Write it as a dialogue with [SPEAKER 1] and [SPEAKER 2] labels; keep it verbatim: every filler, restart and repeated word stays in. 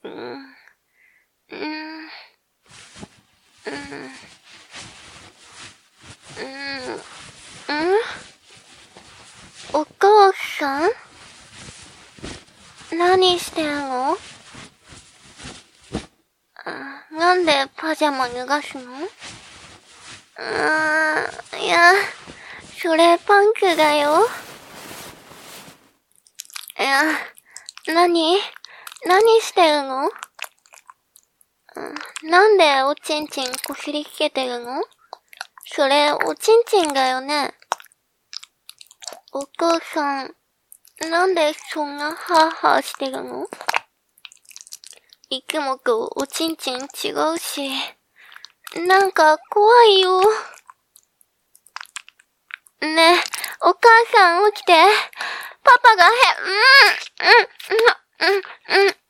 [SPEAKER 1] うん、うん、うん、うん、うん、お母さん？何してるの？なんでパジャマ脱がすの？うーん、いや、それパンクだよ。いや、なに？何してるの？なんでおちんちんこすりつけてるの？それおちんちんだよね。お母さん、なんでそんなハーハーしてるの？いつもとおちんちん違うし、なんか怖いよ。ねえ、お母さん起きて。パパがへ、うん、うん、うん、うん、うん。